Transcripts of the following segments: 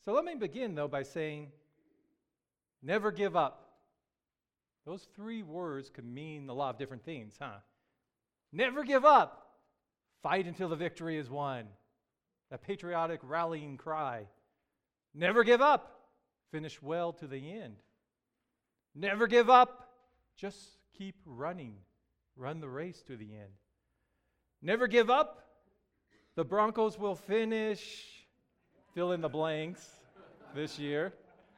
So let me begin, though, by saying, never give up. Those three words could mean a lot of different things, huh? Never give up. Fight until the victory is won. That patriotic rallying cry. Never give up. Finish well to the end. Never give up. Just keep running. Run the race to the end. Never give up. The Broncos will finish, fill in the blanks this year.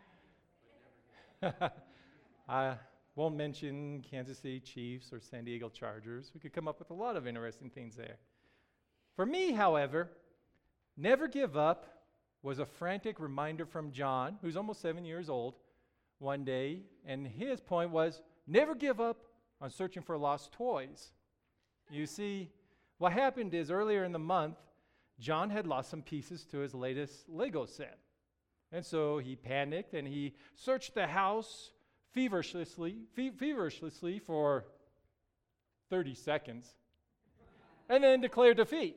I won't mention Kansas City Chiefs or San Diego Chargers. We could come up with a lot of interesting things there. For me, however, never give up was a frantic reminder from John, who's almost 7 years old, one day, and his point was, never give up on searching for lost toys. You see, what happened is earlier in the month, John had lost some pieces to his latest Lego set. And so he panicked and he searched the house feverishly for 30 seconds and then declared defeat.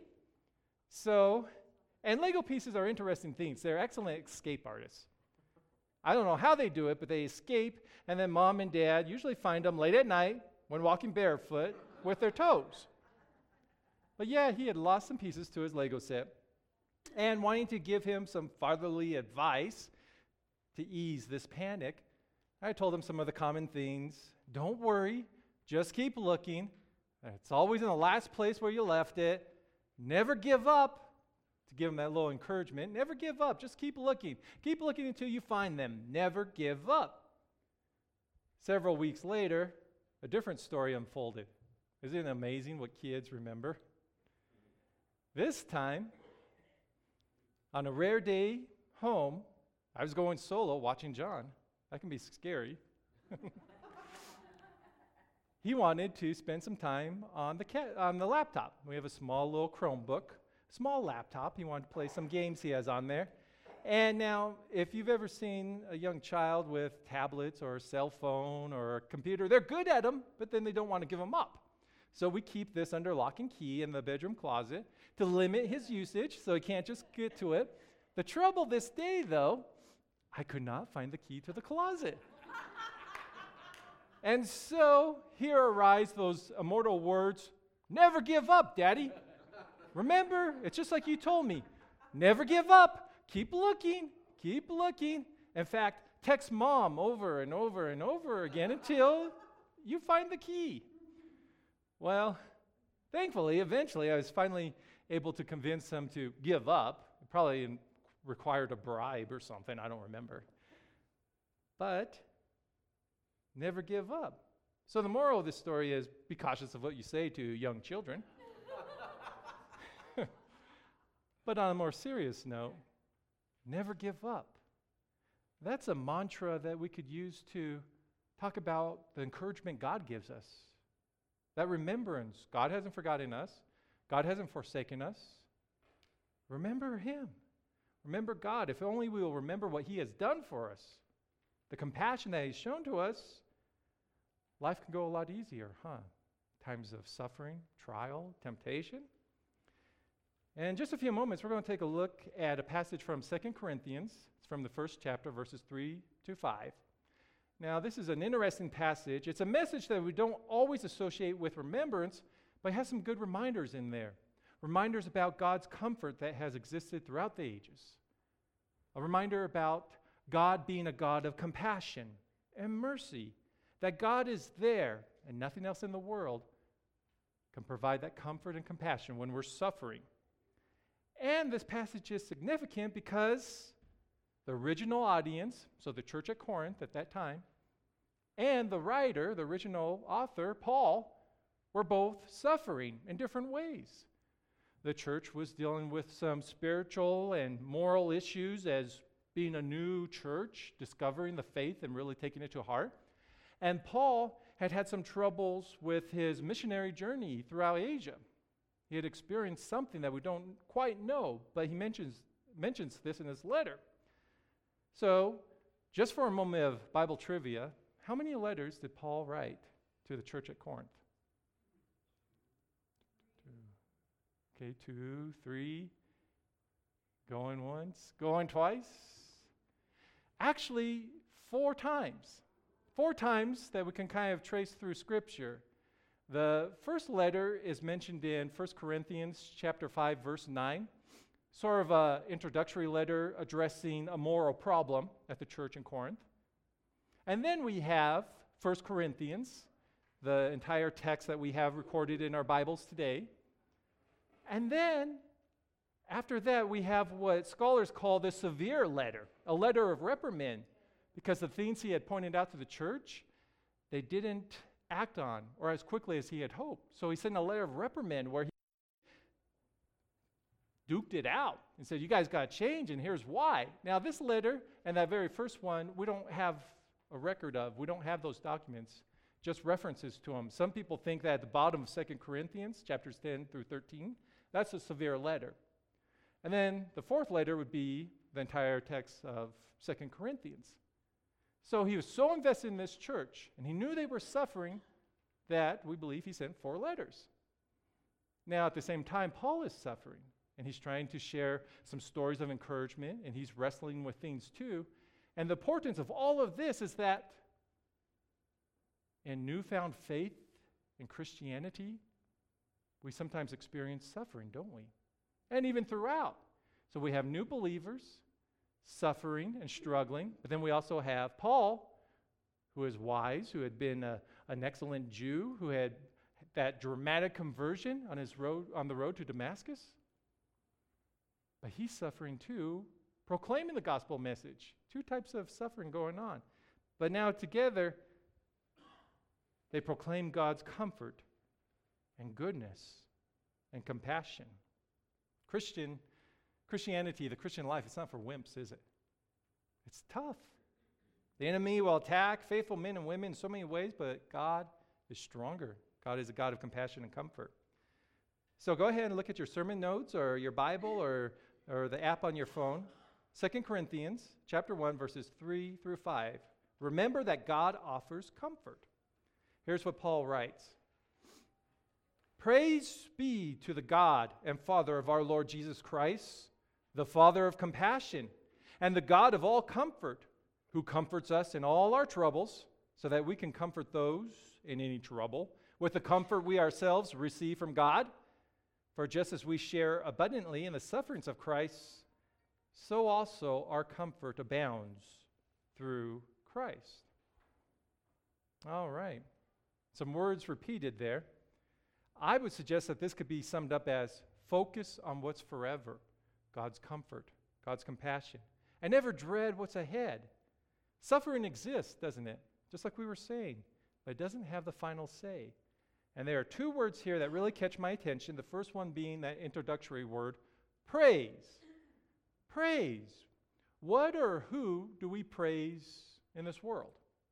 And Lego pieces are interesting things. They're excellent escape artists. I don't know how they do it, but they escape, and then mom and dad usually find them late at night when walking barefoot with their toes. But yeah, he had lost some pieces to his Lego set, and wanting to give him some fatherly advice to ease this panic, I told him some of the common things. Don't worry, just keep looking. It's always in the last place where you left it. Never give up. To give him that little encouragement, never give up. Just keep looking. Keep looking until you find them. Never give up. Several weeks later, a different story unfolded. Isn't it amazing what kids remember? This time, on a rare day home, I was going solo watching John. That can be scary. He wanted to spend some time on the laptop. We have a small little Chromebook, small laptop. He wanted to play some games he has on there. And now, if you've ever seen a young child with tablets or a cell phone or a computer, they're good at them, but then they don't want to give them up. So we keep this under lock and key in the bedroom closet to limit his usage so he can't just get to it. The trouble this day, though, I could not find the key to the closet. And so here arise those immortal words, never give up, Daddy. Remember, it's just like you told me. Never give up. Keep looking. Keep looking. In fact, text mom over and over and over again until you find the key. Well, thankfully, eventually, I was finally able to convince him to give up. It probably required a bribe or something. I don't remember. But never give up. So the moral of this story is be cautious of what you say to young children. But on a more serious note, never give up. That's a mantra that we could use to talk about the encouragement God gives us. That remembrance. God hasn't forgotten us. God hasn't forsaken us. Remember Him. Remember God. If only we will remember what He has done for us, the compassion that He's shown to us, life can go a lot easier, huh? Times of suffering, trial, temptation. And in just a few moments, we're going to take a look at a passage from 2 Corinthians. It's from the first chapter, verses 3 to 5. Now, this is an interesting passage. It's a message that we don't always associate with remembrance, but it has some good reminders in there. Reminders about God's comfort that has existed throughout the ages. A reminder about God being a God of compassion and mercy. That God is there and nothing else in the world can provide that comfort and compassion when we're suffering. And this passage is significant because the original audience, so the church at Corinth at that time, and the writer, the original author, Paul, were both suffering in different ways. The church was dealing with some spiritual and moral issues as being a new church, discovering the faith and really taking it to heart. And Paul had had some troubles with his missionary journey throughout Asia. He had experienced something that we don't quite know, but he mentions this in his letter. So, just for a moment of Bible trivia, how many letters did Paul write to the church at Corinth? 2, 3, going once, going twice. Actually, 4 times. 4 times that we can kind of trace through Scripture. The first letter is mentioned in 1 Corinthians chapter 5, verse 9. Sort of an introductory letter addressing a moral problem at the church in Corinth. And then we have 1 Corinthians, the entire text that we have recorded in our Bibles today. And then, after that, we have what scholars call the severe letter, a letter of reprimand, because the things he had pointed out to the church, they didn't act on, or as quickly as he had hoped. So he sent a letter of reprimand where he duked it out and said, you guys got to change, and here's why. Now, this letter and that very first one, we don't have a record of. We don't have those documents, just references to them. Some people think that at the bottom of 2 Corinthians, chapters 10 through 13, that's a severe letter. And then the fourth letter would be the entire text of 2 Corinthians. So he was so invested in this church, and he knew they were suffering, that we believe he sent 4 letters. Now, at the same time, Paul is suffering, and he's trying to share some stories of encouragement, and he's wrestling with things too. And the importance of all of this is that in newfound faith in Christianity, we sometimes experience suffering, don't we? And even throughout. So we have new believers suffering and struggling, but then we also have Paul, who is wise, who had been an excellent Jew, who had that dramatic conversion on the road to Damascus. But he's suffering too, proclaiming the gospel message. 2 types of suffering going on. But now together, they proclaim God's comfort and goodness and compassion. Christianity, the Christian life, it's not for wimps, is it? It's tough. The enemy will attack faithful men and women in so many ways, but God is stronger. God is a God of compassion and comfort. So go ahead and look at your sermon notes or your Bible or the app on your phone. 2 Corinthians chapter 1, verses 3 through 5. Remember that God offers comfort. Here's what Paul writes. Praise be to the God and Father of our Lord Jesus Christ, the Father of compassion, and the God of all comfort, who comforts us in all our troubles, so that we can comfort those in any trouble with the comfort we ourselves receive from God. For just as we share abundantly in the sufferings of Christ, so also our comfort abounds through Christ. All right. Some words repeated there. I would suggest that this could be summed up as focus on what's forever, God's comfort, God's compassion, and never dread what's ahead. Suffering exists, doesn't it? Just like we were saying, but it doesn't have the final say. And there are 2 words here that really catch my attention. The first one being that introductory word, praise. Praise. What or who do we praise in this world?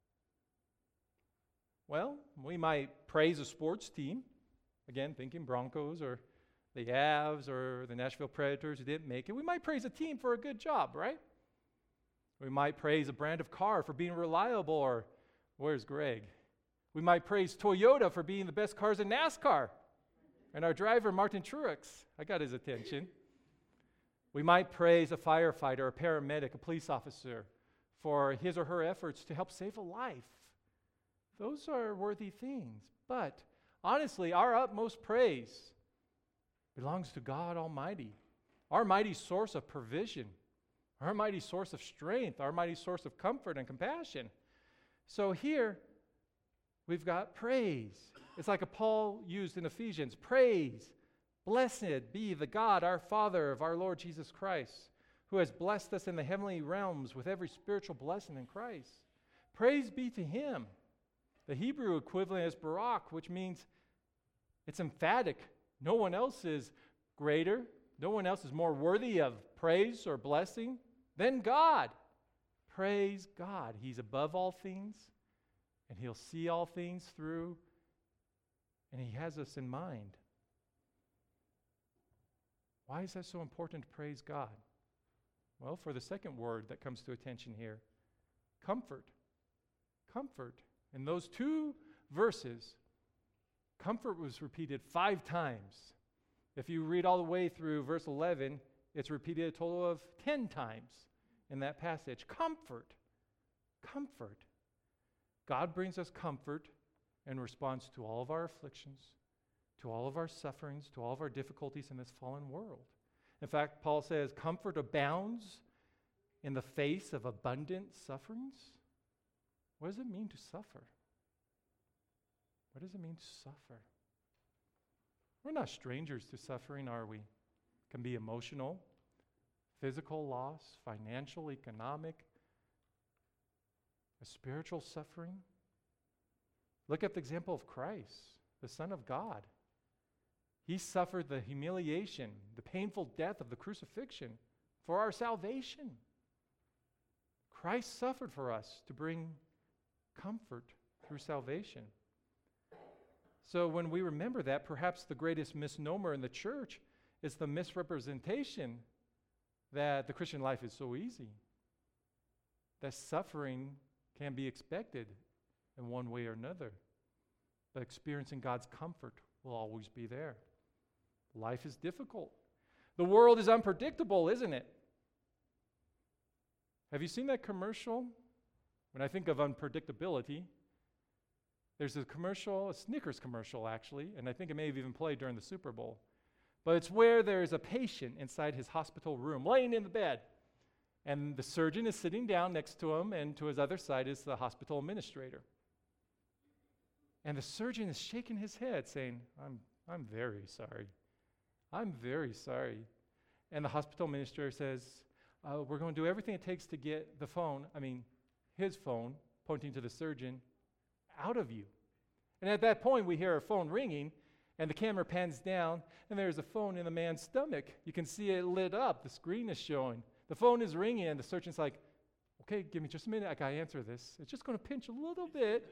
Well, we might praise a sports team. Again, thinking Broncos or the Avs or the Nashville Predators who didn't make it. We might praise a team for a good job, right? We might praise a brand of car for being reliable, or where's Greg? We might praise Toyota for being the best cars in NASCAR. And our driver, Martin Truex, I got his attention. We might praise a firefighter, a paramedic, a police officer for his or her efforts to help save a life. Those are worthy things. But honestly, our utmost praise belongs to God Almighty, our mighty source of provision, our mighty source of strength, our mighty source of comfort and compassion. So here, we've got praise. It's like Paul used in Ephesians. Praise, blessed be the God, our Father of our Lord Jesus Christ, who has blessed us in the heavenly realms with every spiritual blessing in Christ. Praise be to him. The Hebrew equivalent is barak, which means it's emphatic. No one else is greater. No one else is more worthy of praise or blessing than God. Praise God. He's above all things, and he'll see all things through, and he has us in mind. Why is that so important to praise God? Well, for the second word that comes to attention here, comfort. Comfort. In those 2 verses, comfort was repeated 5 times. If you read all the way through verse 11, it's repeated a total of 10 times in that passage. Comfort. Comfort. God brings us comfort in response to all of our afflictions, to all of our sufferings, to all of our difficulties in this fallen world. In fact, Paul says, comfort abounds in the face of abundant sufferings. What does it mean to suffer? What does it mean to suffer? We're not strangers to suffering, are we? It can be emotional, physical loss, financial, economic, a spiritual suffering. Look at the example of Christ, the Son of God. He suffered the humiliation, the painful death of the crucifixion for our salvation. Christ suffered for us to bring comfort through salvation. So when we remember that, perhaps the greatest misnomer in the church is the misrepresentation that the Christian life is so easy, that suffering can be expected in one way or another, but experiencing God's comfort will always be there. Life is difficult. The world is unpredictable, isn't it? Have you seen that commercial? When I think of unpredictability, there's a commercial, a Snickers commercial actually, and I think it may have even played during the Super Bowl. But it's where there's a patient inside his hospital room, laying in the bed. And the surgeon is sitting down next to him, and to his other side is the hospital administrator. And the surgeon is shaking his head, saying, I'm very sorry. I'm very sorry. And the hospital administrator says, we're going to do everything it takes to get his phone, pointing to the surgeon, out of you. And at that point, we hear a phone ringing, and the camera pans down, and there's a phone in the man's stomach. You can see it lit up. The screen is showing. The phone is ringing, and the surgeon's like, okay, give me just a minute. I got to answer this. It's just going to pinch a little bit.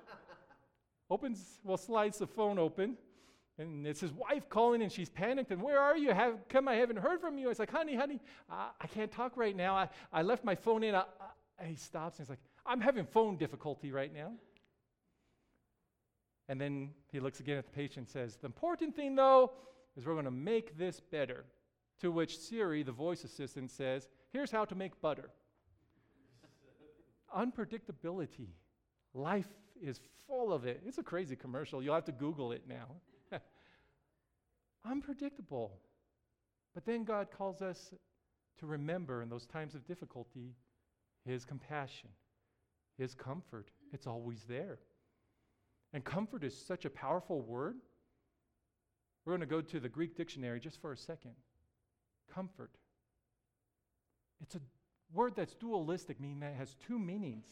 Slides the phone open, and it's his wife calling, and she's panicked, and where are you? I haven't heard from you. It's like, honey, I can't talk right now. I left my phone in. And he stops, and he's like, I'm having phone difficulty right now. And then he looks again at the patient and says, the important thing, though, is we're going to make this better. To which Siri, the voice assistant, says, here's how to make butter. Unpredictability. Life is full of it. It's a crazy commercial. You'll have to Google it now. Unpredictable. But then God calls us to remember in those times of difficulty His compassion, His comfort. It's always there. And comfort is such a powerful word. We're going to go to the Greek dictionary just for a second. Comfort. It's a word that's dualistic, meaning that it has two meanings.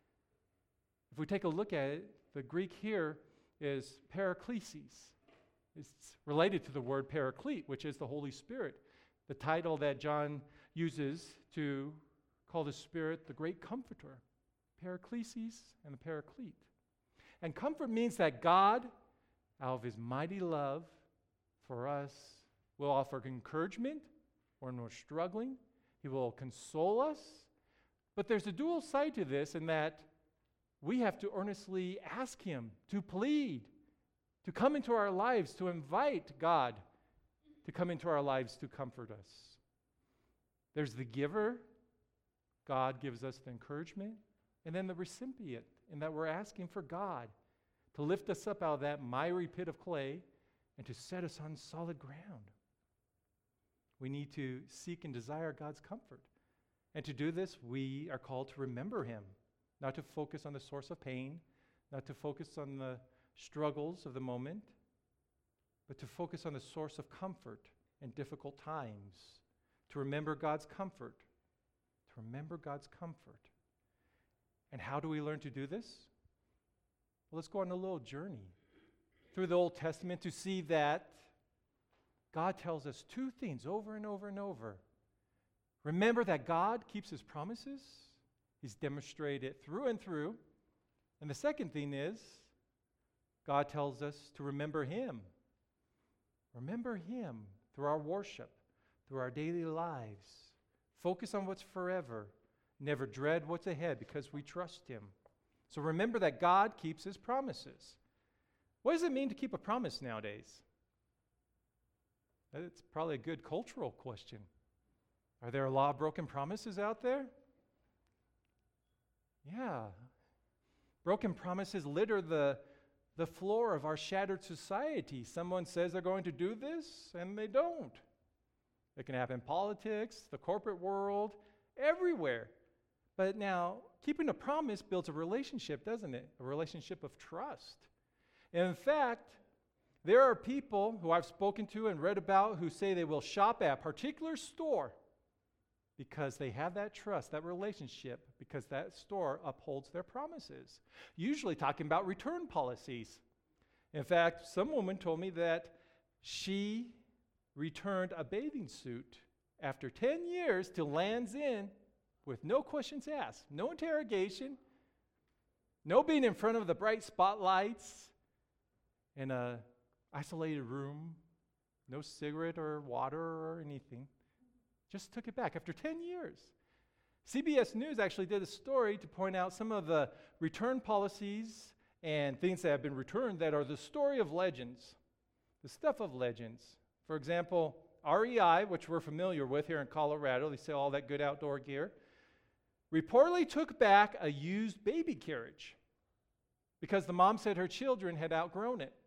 If we take a look at it, the Greek here is paraklesis. It's related to the word paraclete, which is the Holy Spirit, the title that John uses to call the Spirit the great comforter. Paraklesis and the paraclete. And comfort means that God, out of His mighty love for us, will offer encouragement when we're struggling. He will console us. But there's a dual side to this in that we have to earnestly ask Him to plead, to come into our lives, to invite God to come into our lives to comfort us. There's the giver. God gives us the encouragement. And then the recipient, in that we're asking for God to lift us up out of that miry pit of clay and to set us on solid ground. We need to seek and desire God's comfort. And to do this, we are called to remember Him, not to focus on the source of pain, not to focus on the struggles of the moment, but to focus on the source of comfort in difficult times, to remember God's comfort, to remember God's comfort. And how do we learn to do this? Well, let's go on a little journey through the Old Testament to see that God tells us two things over and over and over. Remember that God keeps His promises. He's demonstrated it through and through. And the second thing is, God tells us to remember Him. Remember Him through our worship, through our daily lives. Focus on what's forever. Never dread what's ahead because we trust Him. So remember that God keeps His promises. What does it mean to keep a promise nowadays? It's probably a good cultural question. Are there a lot of broken promises out there? Yeah. Broken promises litter the floor of our shattered society. Someone says they're going to do this, and they don't. It can happen in politics, the corporate world, everywhere. But now, keeping a promise builds a relationship, doesn't it? A relationship of trust. And in fact, there are people who I've spoken to and read about who say they will shop at a particular store because they have that trust, that relationship, because that store upholds their promises. Usually talking about return policies. In fact, some woman told me that she returned a bathing suit after 10 years to Lands' End with no questions asked, no interrogation, no being in front of the bright spotlights in a isolated room, no cigarette or water or anything. Just took it back after 10 years. CBS News actually did a story to point out some of the return policies and things that have been returned that are the story of legends, the stuff of legends. For example, REI, which we're familiar with here in Colorado, they sell all that good outdoor gear, reportedly took back a used baby carriage because the mom said her children had outgrown it.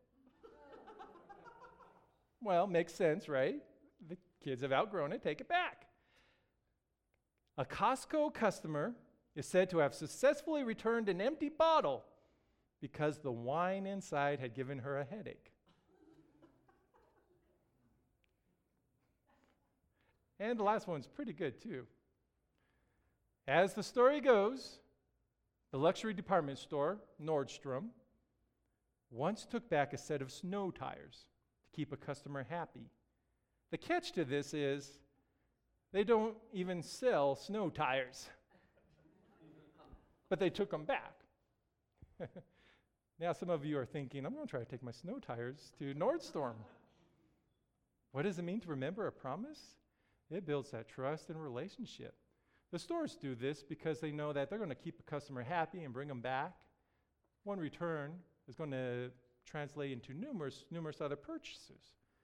Well, makes sense, right? The kids have outgrown it, take it back. A Costco customer is said to have successfully returned an empty bottle because the wine inside had given her a headache. And the last one's pretty good too. As the story goes, the luxury department store, Nordstrom, once took back a set of snow tires to keep a customer happy. The catch to this is they don't even sell snow tires, but they took them back. Now some of you are thinking, I'm going to try to take my snow tires to Nordstrom. What does it mean to remember a promise? It builds that trust and relationship. The stores do this because they know that they're going to keep a customer happy and bring them back. One return is going to translate into numerous other purchases.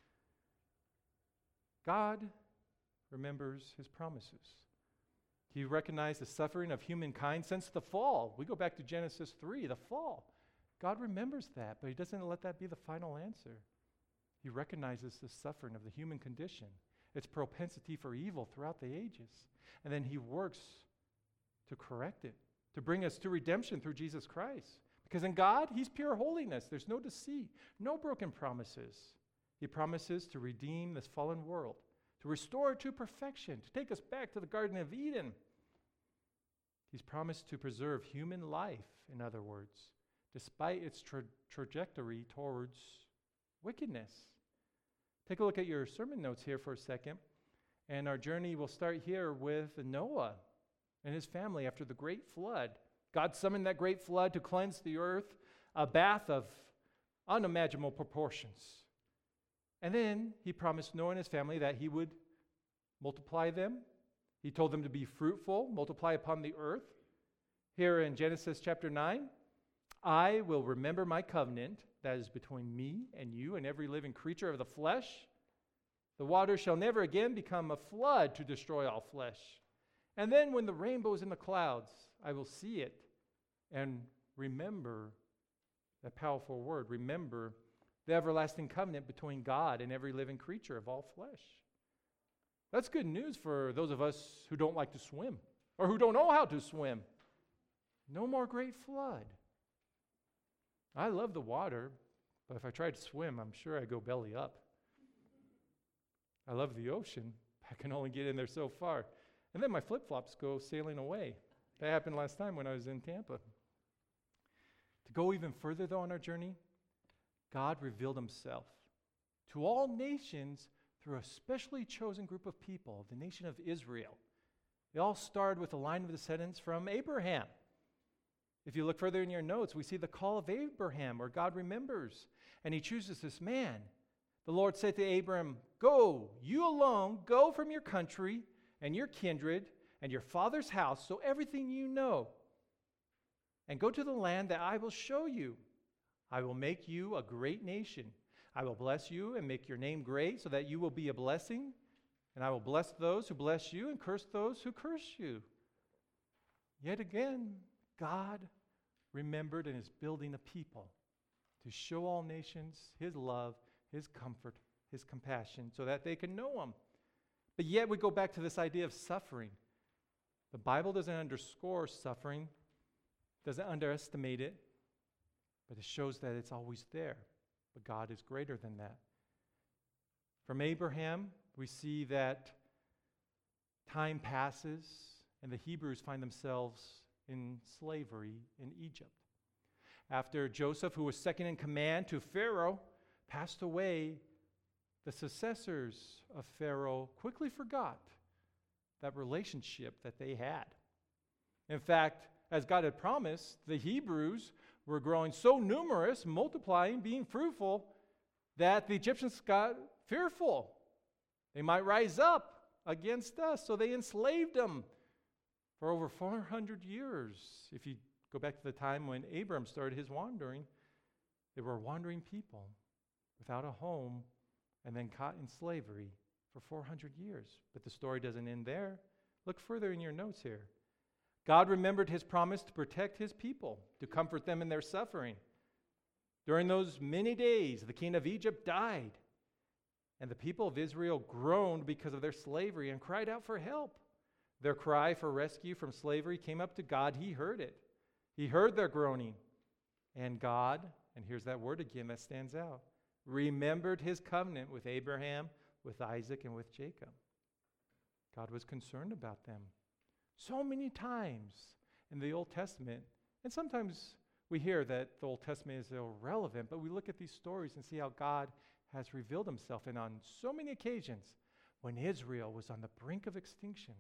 God remembers his promises. He recognized the suffering of humankind since the fall. We go back to Genesis 3, the fall. God remembers that, but he doesn't let that be the final answer. He recognizes the suffering of the human condition, its propensity for evil throughout the ages. And then he works to correct it, to bring us to redemption through Jesus Christ. Because in God, he's pure holiness. There's no deceit, no broken promises. He promises to redeem this fallen world, to restore it to perfection, to take us back to the Garden of Eden. He's promised to preserve human life, in other words, despite its trajectory towards wickedness. Take a look at your sermon notes here for a second. And our journey will start here with Noah and his family after the great flood. God summoned that great flood to cleanse the earth, a bath of unimaginable proportions. And then he promised Noah and his family that he would multiply them. He told them to be fruitful, multiply upon the earth. Here in Genesis chapter 9, I will remember my covenant that is between me and you and every living creature of the flesh. The water shall never again become a flood to destroy all flesh. And then when the rainbow is in the clouds, I will see it and remember that powerful word. Remember the everlasting covenant between God and every living creature of all flesh. That's good news for those of us who don't like to swim or who don't know how to swim. No more great flood. I love the water, but if I tried to swim, I'm sure I'd go belly up. I love the ocean. I can only get in there so far. And then my flip-flops go sailing away. That happened last time when I was in Tampa. To go even further, though, on our journey, God revealed himself to all nations through a specially chosen group of people, the nation of Israel. They all started with a line of descendants from Abraham. If you look further in your notes, we see the call of Abraham, where God remembers, and he chooses this man. The Lord said to Abram, "Go, you alone, go from your country and your kindred and your father's house, so everything you know, and go to the land that I will show you. I will make you a great nation. I will bless you and make your name great so that you will be a blessing. And I will bless those who bless you and curse those who curse you. Yet again, God remembered and is building a people to show all nations his love, his comfort, his compassion, so that they can know him. But yet we go back to this idea of suffering. The Bible doesn't underscore suffering, doesn't underestimate it, but it shows that it's always there. But God is greater than that. From Abraham, we see that time passes and the Hebrews find themselves in slavery in Egypt. After Joseph, who was second in command to Pharaoh, passed away, the successors of Pharaoh quickly forgot that relationship that they had. In fact, as God had promised, the Hebrews were growing so numerous, multiplying, being fruitful, that the Egyptians got fearful. They might rise up against us, so they enslaved them for over 400 years. If you go back to the time when Abram started his wandering, they were wandering people without a home and then caught in slavery for 400 years. But the story doesn't end there. Look further in your notes here. God remembered his promise to protect his people, to comfort them in their suffering. During those many days, the king of Egypt died, and the people of Israel groaned because of their slavery and cried out for help. Their cry for rescue from slavery came up to God. He heard it. He heard their groaning. And God, and here's that word again that stands out, remembered his covenant with Abraham, with Isaac, and with Jacob. God was concerned about them. So many times in the Old Testament, and sometimes we hear that the Old Testament is irrelevant, but we look at these stories and see how God has revealed himself. And on so many occasions, when Israel was on the brink of extinction,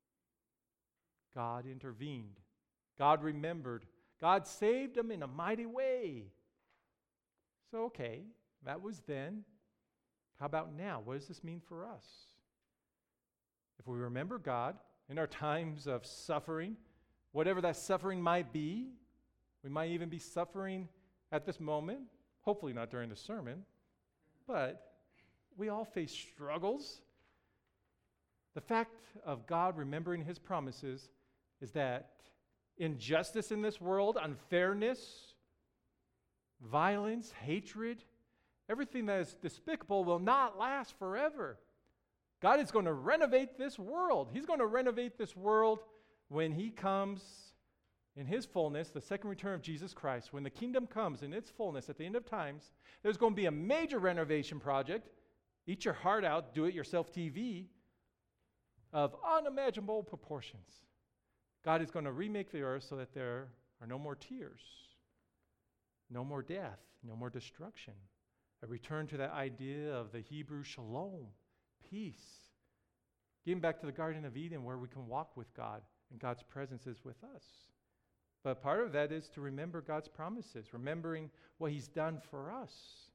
God intervened. God remembered. God saved them in a mighty way. So, okay, that was then. How about now? What does this mean for us? If we remember God in our times of suffering, whatever that suffering might be, we might even be suffering at this moment, hopefully not during the sermon, but we all face struggles. The fact of God remembering his promises is that injustice in this world, unfairness, violence, hatred, everything that is despicable will not last forever. God is going to renovate this world. He's going to renovate this world when he comes in his fullness, the second return of Jesus Christ. When the kingdom comes in its fullness at the end of times, there's going to be a major renovation project, eat your heart out, do-it-yourself TV, of unimaginable proportions. God is going to remake the earth so that there are no more tears, no more death, no more destruction. A return to that idea of the Hebrew shalom, peace. Getting back to the Garden of Eden where we can walk with God and God's presence is with us. But part of that is to remember God's promises, remembering what he's done for us.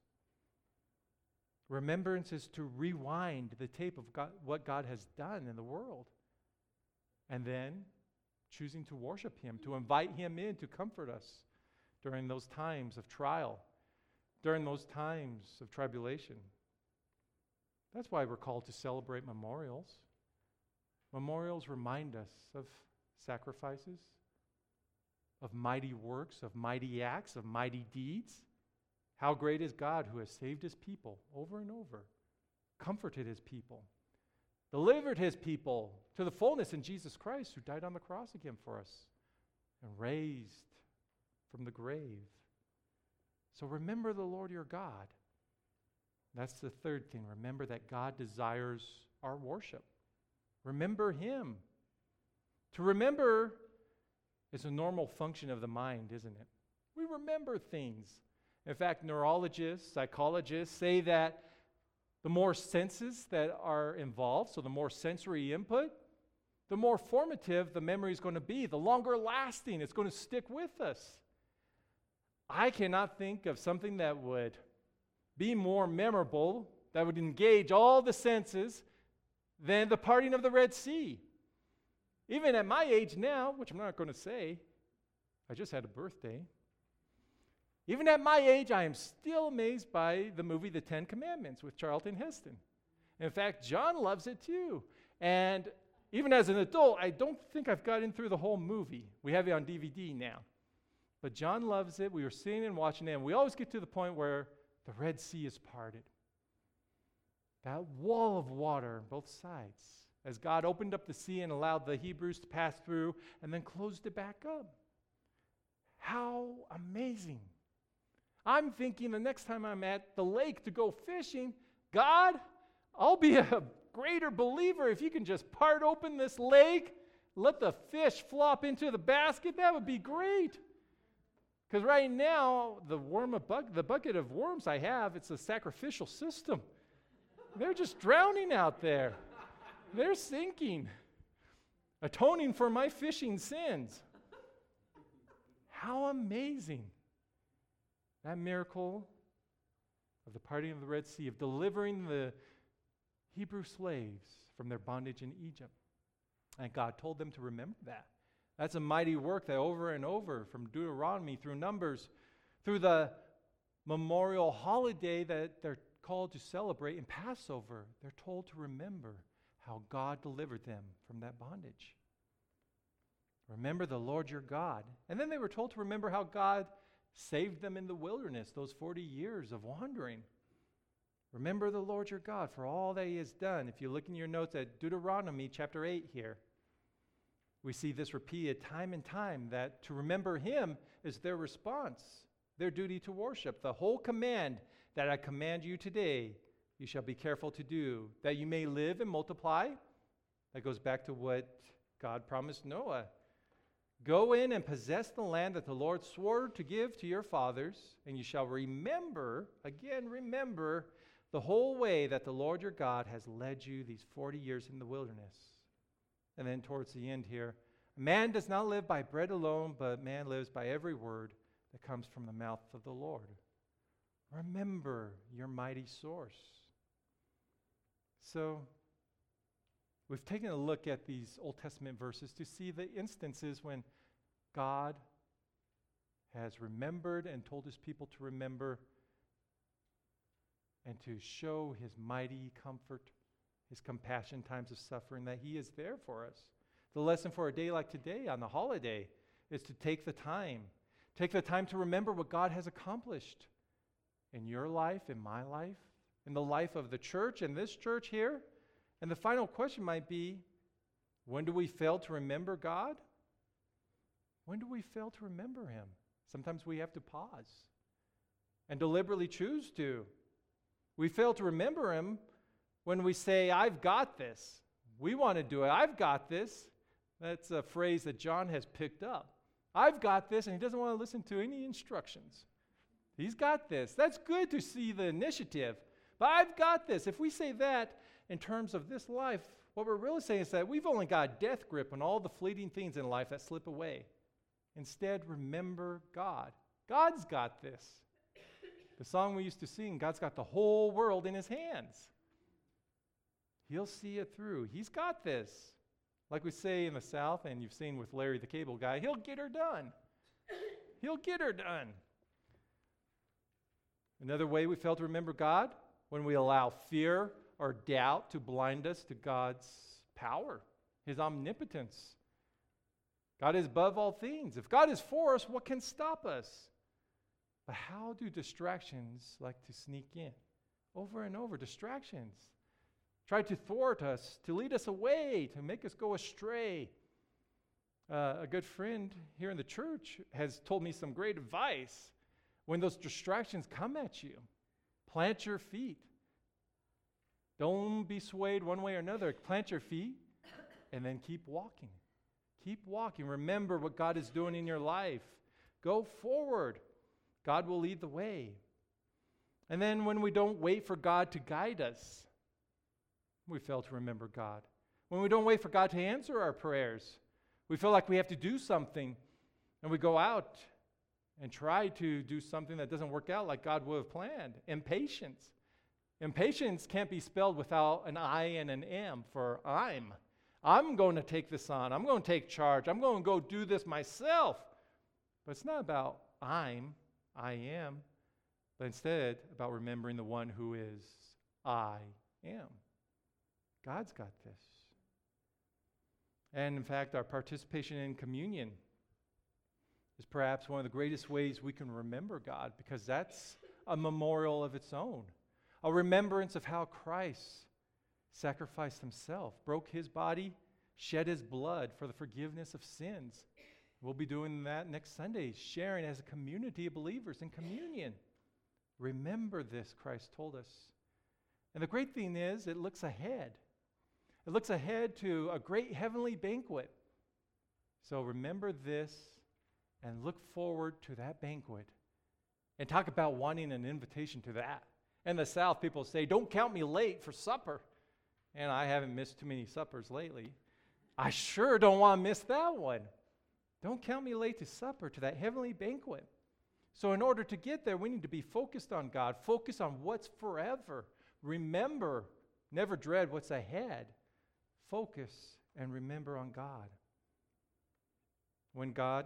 Remembrance is to rewind the tape of God, what God has done in the world. And then choosing to worship him, to invite him in to comfort us during those times of trial, during those times of tribulation. That's why we're called to celebrate memorials. Memorials remind us of sacrifices, of mighty works, of mighty acts, of mighty deeds. How great is God who has saved his people over and over, comforted his people, delivered his people to the fullness in Jesus Christ, who died on the cross again for us and raised from the grave. So remember the Lord your God. That's the third thing. Remember that God desires our worship. Remember him. To remember is a normal function of the mind, isn't it? We remember things. In fact, neurologists, psychologists say that the more senses that are involved, so the more sensory input, the more formative the memory is going to be, the longer lasting it's going to stick with us. I cannot think of something that would be more memorable, that would engage all the senses, than the parting of the Red Sea. Even at my age now, which I'm not going to say, I just had a birthday. Even at my age, I am still amazed by the movie The Ten Commandments with Charlton Heston. In fact, John loves it too. And even as an adult, I don't think I've gotten through the whole movie. We have it on DVD now. But John loves it. We were seeing and watching it, and we always get to the point where the Red Sea is parted. That wall of water on both sides, as God opened up the sea and allowed the Hebrews to pass through and then closed it back up. How amazing. I'm thinking the next time I'm at the lake to go fishing, God, I'll be a greater believer if you can just part open this lake, let the fish flop into the basket. That would be great. Because right now, the bucket of worms I have, it's a sacrificial system. They're just drowning out there. They're sinking, atoning for my fishing sins. How amazing. That miracle of the parting of the Red Sea, of delivering the Hebrew slaves from their bondage in Egypt. And God told them to remember that. That's a mighty work that over and over, from Deuteronomy through Numbers, through the memorial holiday that they're called to celebrate in Passover, they're told to remember how God delivered them from that bondage. Remember the Lord your God. And then they were told to remember how God saved them in the wilderness, those 40 years of wandering. Remember the Lord your God for all that he has done. If you look in your notes at Deuteronomy chapter 8 here, we see this repeated time and time, that to remember him is their response, their duty to worship. The whole command that I command you today, you shall be careful to do, that you may live and multiply. That goes back to what God promised Noah. Go in and possess the land that the Lord swore to give to your fathers, and you shall remember, again remember, the whole way that the Lord your God has led you these 40 years in the wilderness. And then towards the end here, man does not live by bread alone, but man lives by every word that comes from the mouth of the Lord. Remember your mighty source. So, we've taken a look at these Old Testament verses to see the instances when God has remembered and told his people to remember and to show his mighty comfort, his compassion, times of suffering, that he is there for us. The lesson for a day like today on the holiday is to take the time to remember what God has accomplished in your life, in my life, in the life of the church and this church here. And the final question might be, when do we fail to remember God? When do we fail to remember him? Sometimes we have to pause and deliberately choose to. We fail to remember him when we say, I've got this. We want to do it. I've got this. That's a phrase that John has picked up. I've got this, and he doesn't want to listen to any instructions. He's got this. That's good to see the initiative. But I've got this. If we say that in terms of this life, what we're really saying is that we've only got a death grip on all the fleeting things in life that slip away. Instead, remember God. God's got this. The song we used to sing, God's got the whole world in his hands. He'll see it through. He's got this. Like we say in the South, and you've seen with Larry the Cable Guy, he'll get her done. He'll get her done. Another way we fail to remember God, when we allow fear or doubt to blind us to God's power, his omnipotence. God is above all things. If God is for us, what can stop us? But how do distractions like to sneak in? Over and over, distractions. Try to thwart us, to lead us away, to make us go astray. A good friend here in the church has told me some great advice. When those distractions come at you, plant your feet. Don't be swayed one way or another. Plant your feet and then keep walking. Keep walking. Remember what God is doing in your life. Go forward. God will lead the way. And then when we don't wait for God to guide us, we fail to remember God. When we don't wait for God to answer our prayers, we feel like we have to do something, and we go out and try to do something that doesn't work out like God would have planned. Impatience. Impatience can't be spelled without an I and an M for I'm. I'm going to take this on. I'm going to take charge. I'm going to go do this myself. But it's not about I am, but instead about remembering the one who is I am. God's got this. And in fact, our participation in communion is perhaps one of the greatest ways we can remember God, because that's a memorial of its own, a remembrance of how Christ sacrificed himself, broke his body, shed his blood for the forgiveness of sins. We'll be doing that next Sunday, sharing as a community of believers in communion. Remember this, Christ told us. And the great thing is, it looks ahead. It looks ahead to a great heavenly banquet. So remember this and look forward to that banquet. And talk about wanting an invitation to that. In the South, people say, don't count me late for supper. And I haven't missed too many suppers lately. I sure don't want to miss that one. Don't count me late to supper, to that heavenly banquet. So in order to get there, we need to be focused on God, focus on what's forever. Remember, never dread what's ahead. Focus and remember on God. When God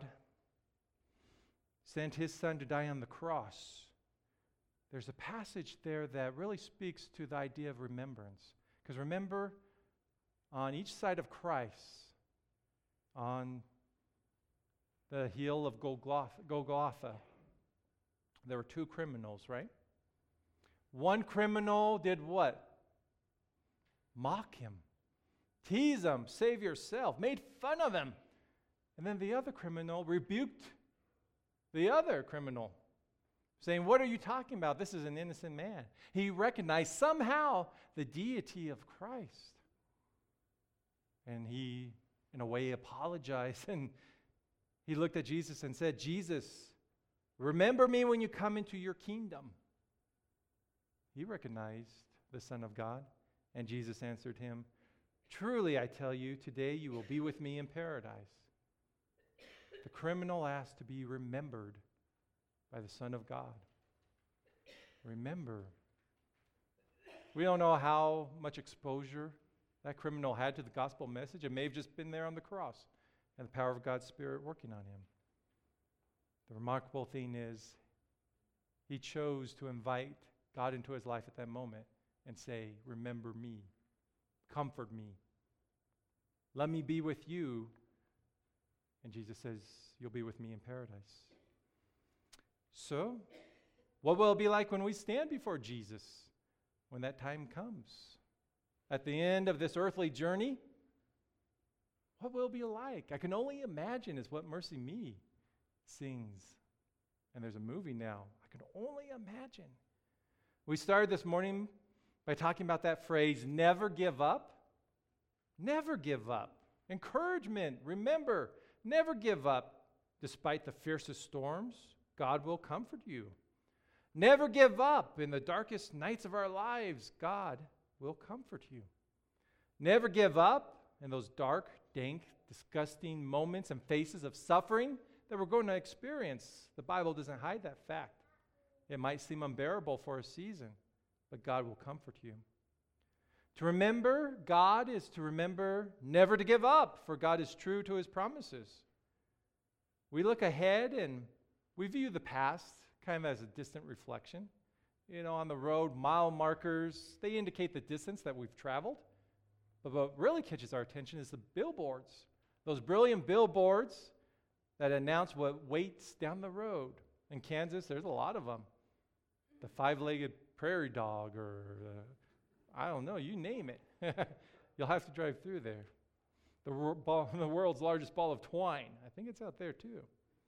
sent his son to die on the cross, there's a passage there that really speaks to the idea of remembrance. Because remember, on each side of Christ, on the hill of Golgotha, there were two criminals, right? One criminal did what? Mock him, tease him, save yourself, made fun of him. And then the other criminal rebuked the other criminal, saying, what are you talking about? This is an innocent man. He recognized somehow the deity of Christ. And he, in a way, apologized. And he looked at Jesus and said, Jesus, remember me when you come into your kingdom. He recognized the Son of God. And Jesus answered him, truly I tell you, today you will be with me in paradise. The criminal asked to be remembered by the Son of God. Remember. We don't know how much exposure that criminal had to the gospel message. It may have just been there on the cross and the power of God's Spirit working on him. The remarkable thing is, he chose to invite God into his life at that moment and say, remember me, comfort me, let me be with you. And Jesus says, you'll be with me in paradise. So, what will it be like when we stand before Jesus when that time comes? At the end of this earthly journey, what will it be like? I can only imagine is what Mercy Me sings. And there's a movie now. I can only imagine. We started this morning by talking about that phrase, never give up. Never give up. Encouragement. Remember, never give up. Despite the fiercest storms, God will comfort you. Never give up. In the darkest nights of our lives, God will comfort you. Never give up in those dark, dank, disgusting moments and phases of suffering that we're going to experience. The Bible doesn't hide that fact. It might seem unbearable for a season, but God will comfort you. To remember God is to remember never to give up, for God is true to his promises. We look ahead and we view the past kind of as a distant reflection. You know, on the road, mile markers, they indicate the distance that we've traveled. But what really catches our attention is the billboards. Those brilliant billboards that announce what waits down the road. In Kansas, there's a lot of them. The five-legged prairie dog, or I don't know, you name it. You'll have to drive through there. The world's largest ball of twine. I think it's out there too.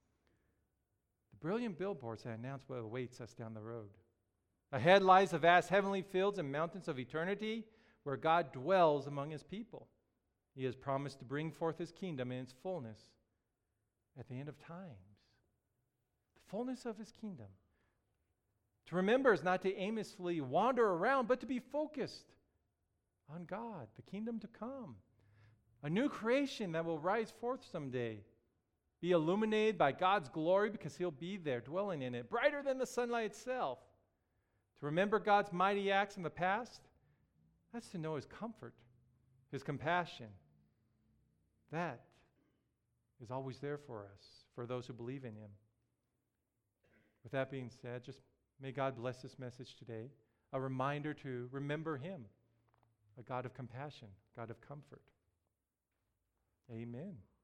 The brilliant billboards that announce what awaits us down the road. Ahead lies the vast heavenly fields and mountains of eternity where God dwells among his people. He has promised to bring forth his kingdom in its fullness at the end of times. The fullness of his kingdom. To remember is not to aimlessly wander around, but to be focused on God, the kingdom to come. A new creation that will rise forth someday. Be illuminated by God's glory because he'll be there dwelling in it, brighter than the sunlight itself. To remember God's mighty acts in the past, that's to know his comfort, his compassion. That is always there for us, for those who believe in him. With that being said, just may God bless this message today. A reminder to remember him. a God of compassion, God of comfort. Amen.